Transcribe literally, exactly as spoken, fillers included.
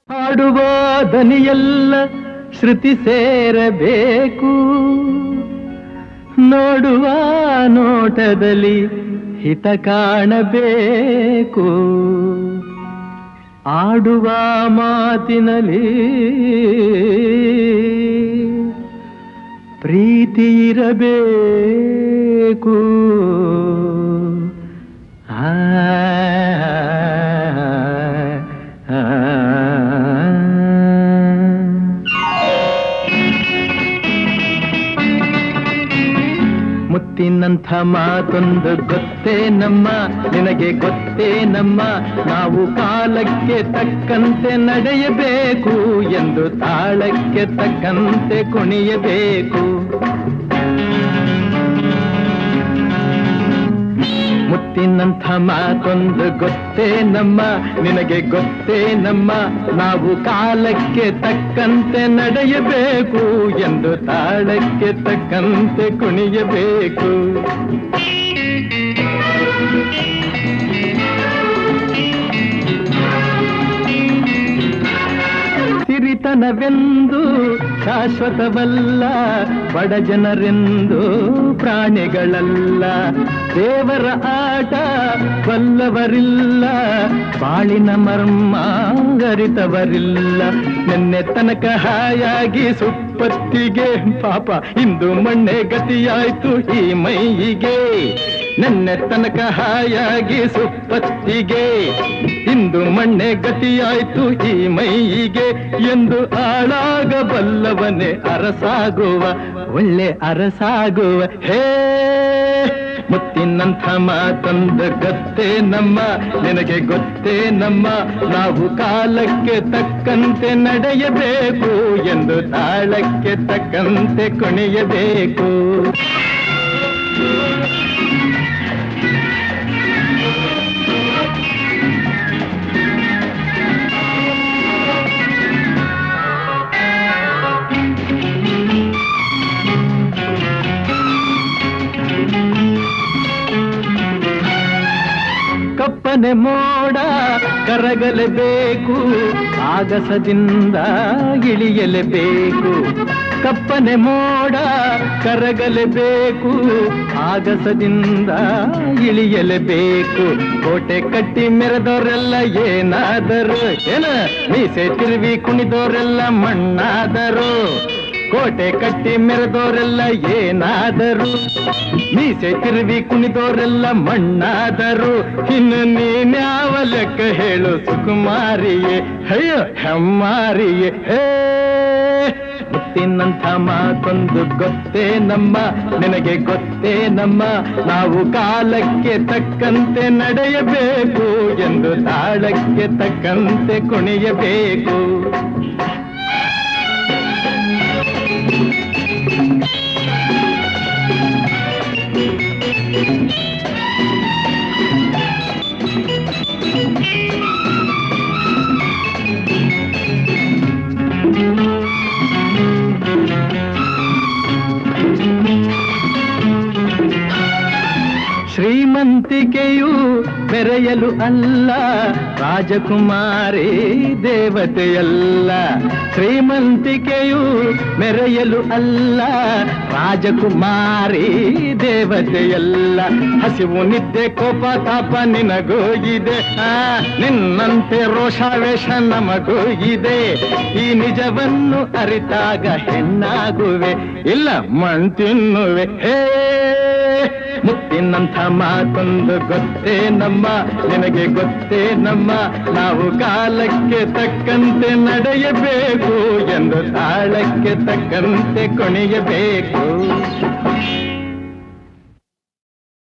ಹಾಡುವ ದನಿಯೆಲ್ಲ ಶ್ರುತಿ ಸೇರಬೇಕು, ನೋಡುವ ನೋಟದಲ್ಲಿ ಹಿತ ಕಾಣಬೇಕು, ಆಡುವ ಮಾತಿನಲ್ಲಿ ಪ್ರೀತಿ ಇರಬೇಕು. ಆ ಮುತ್ತಿನಂಥ ಮಾತೊಂದು ಗೊತ್ತೇ ನಮ್ಮ, ನಿನಗೆ ಗೊತ್ತೇ ನಮ್ಮ, ನಾವು ಕಾಲಕ್ಕೆ ತಕ್ಕಂತೆ ನಡೆಯಬೇಕು ಎಂದು ತಾಳಕ್ಕೆ ತಕ್ಕಂತೆ ಕುಣಿಯಬೇಕು. ಮುತ್ತಿನಂಥ ಮಾತೊಂದು ಗೊತ್ತೇ ನಮ್ಮ, ನಿನಗೆ ಗೊತ್ತೇ ನಮ್ಮ, ನಾವು ಕಾಲಕ್ಕೆ ತಕ್ಕಂತೆ ನಡೆಯಬೇಕು ಎಂದು ತಾಳಕ್ಕೆ ತಕ್ಕಂತೆ ಕುಣಿಯಬೇಕು. ಸಿರಿತನವೆಂದು ಶಾಶ್ವತವಲ್ಲ, ಬಡ ಜನರೆಂದು ಪ್ರಾಣಿಗಳಲ್ಲ, ದೇವರ ಆಟ ಬಲ್ಲವರಿಲ್ಲ, ಬಾಳಿನ ಮರ್ಮ ಅರಿತವರಿಲ್ಲ. ನಿನ್ನೆ ತನಕ ಹಾಯಾಗಿ ಸುಪ್ಪತ್ತಿಗೆ ಪಾಪ ಇಂದು ಮಣ್ಣೆ ಗತಿಯಾಯ್ತು ಈ ಮೈಯಿಗೆ. ನಿನ್ನೆ ತನಕ ಹಾಯಾಗಿ ಸುಪ್ಪತ್ತಿಗೆ ಇಂದು ಮಣ್ಣೆ ಗತಿಯಾಯ್ತು ಈ ಮೈಯಿಗೆ ಎಂದು ಆಳಾಗಬಲ್ಲವನೇ ಅರಸಾಗುವ, ಒಳ್ಳೆ ಅರಸಾಗುವ. ಹೇ ಮುತ್ತಿನಂಥ ಮಾತೊಂದು ಗೊತ್ತೇ ನಮ್ಮ, ನಿನಗೆ ಗೊತ್ತೇ ನಮ್ಮ, ನಾವು ಕಾಲಕ್ಕೆ ತಕ್ಕಂತೆ ನಡೆಯಬೇಕು ಎಂದು ತಾಳಕ್ಕೆ ತಕ್ಕಂತೆ ಕುಣಿಯಬೇಕು. ಕಪ್ಪನೆ ಮೋಡ ಕರಗಲೇಬೇಕು, ಆಗಸದಿಂದ ಇಳಿಯಲೇಬೇಕು. ಕಪ್ಪನೆ ಮೋಡ ಕರಗಲೇಬೇಕು, ಆಗಸದಿಂದ ಇಳಿಯಲೇಬೇಕು. ಕೋಟೆ ಕಟ್ಟಿ ಮೆರೆದವರೆಲ್ಲ ಏನಾದರು, ಏನ ಮೀಸೆ ತಿರುವಿ ಕುಣಿದವರೆಲ್ಲ ಮಣ್ಣಾದರು. ಕೋಟೆ ಕಟ್ಟಿ ಮೆರೆದವರೆಲ್ಲ ಏನಾದರು, ಮೀಸೆ ತಿರುವಿ ಕುಣಿದವರೆಲ್ಲ ಮಣ್ಣಾದರು. ಇನ್ನು ನೀನ್ಯಾವ ಲೆಕ್ಕ ಹೇಳು ಸುಕುಮಾರಿಯೇ, ಅಯ್ಯೋ ಹೆಮ್ಮಾರಿಯೇ. ಹೇ ಮುತ್ತಿನಂಥ ಮಾತೊಂದು ಗೊತ್ತೇ ನಮ್ಮ, ನಿನಗೆ ಗೊತ್ತೇ ನಮ್ಮ, ನಾವು ಕಾಲಕ್ಕೆ ತಕ್ಕಂತೆ ನಡೆಯಬೇಕು ಎಂದು ತಾಳಕ್ಕೆ ತಕ್ಕಂತೆ ಕುಣಿಯಬೇಕು. ಶ್ರೀಮಂತಿಕೆಯು ಬೆರೆಯಲು ಅಲ್ಲ, ರಾಜಕುಮಾರಿ ದೇವತೆಯಲ್ಲ. ಶ್ರೀಮಂತಿಕೆಯು ಮೆರೆಯಲು ಅಲ್ಲ, ರಾಜಕುಮಾರಿ ದೇವತೆಯಲ್ಲ. ಹಸಿವು ನಿದ್ದೆ ಕೋಪ ತಾಪ ನಿನಗೂ ಇದೆ, ನಿನ್ನಂತೆ ರೋಷಾವೇಶ ನಮಗೂ ಇದೆ. ಈ ನಿಜವನ್ನು ಅರಿತಾಗ ಹೆಣ್ಣಾಗುವೆ, ಇಲ್ಲ ಮಣ್ ತಿನ್ನುವೆ. ಹೇ ಮುತ್ತಿನಂಥ ಮಾತೊಂದು ಗೊತ್ತೇ ನಮ್ಮ, ನಿನಗೆ ಗೊತ್ತೇ ನಮ್ಮ, ನಾವು ಕಾಲಕ್ಕೆ ತಕ್ಕಂತೆ ನಡೆಯಬೇಕು ಎಂದು ತಾಳಕ್ಕೆ ತಕ್ಕಂತೆ ಕುಣಿಯಬೇಕು.